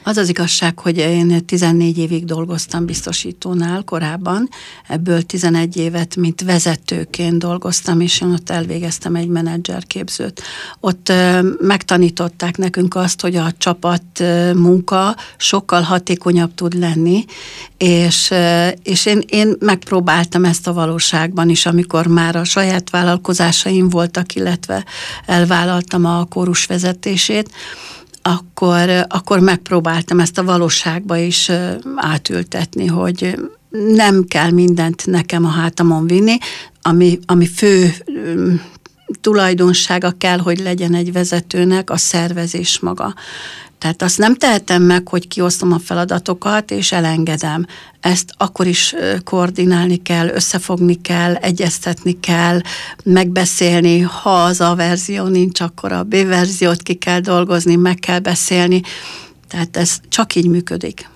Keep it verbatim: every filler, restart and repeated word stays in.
Az az igazság, hogy én tizennégy évig dolgoztam biztosítónál korábban, ebből tizenegy évet, mint vezetőként dolgoztam, és én ott elvégeztem egy menedzserképzőt. Ott megtanították nekünk azt, hogy a csapat munka sokkal hatékonyabb tud lenni, és, és én, én megpróbáltam ezt a valóságban is, amikor már a saját vállalkozásaim voltak, illetve elvállaltam a kórus vezetését, akkor, akkor megpróbáltam ezt a valóságba is átültetni, hogy nem kell mindent nekem a hátamon vinni, ami, ami fő tulajdonsága kell, hogy legyen egy vezetőnek a szervezés maga. Tehát azt nem tehetem meg, hogy kiosztom a feladatokat, és elengedem. Ezt akkor is koordinálni kell, összefogni kell, egyeztetni kell, megbeszélni. Ha az A verzió nincs, akkor a B verziót ki kell dolgozni, meg kell beszélni. Tehát ez csak így működik.